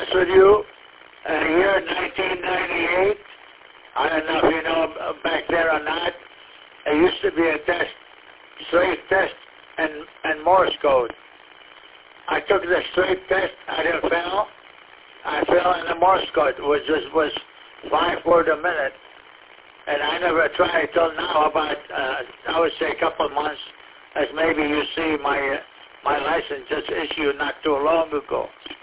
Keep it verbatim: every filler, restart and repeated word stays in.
honest with you, uh, here in nineteen ninety-eight, I don't know if you know back there or not, there used to be a test, straight test and, and Morse code. I took the straight test, I didn't fail. I fell in the Morse code, which was, was five words a minute. And I never tried till now, about, uh, I would say a couple of months, as maybe you see my, uh, my license just issued not too long ago.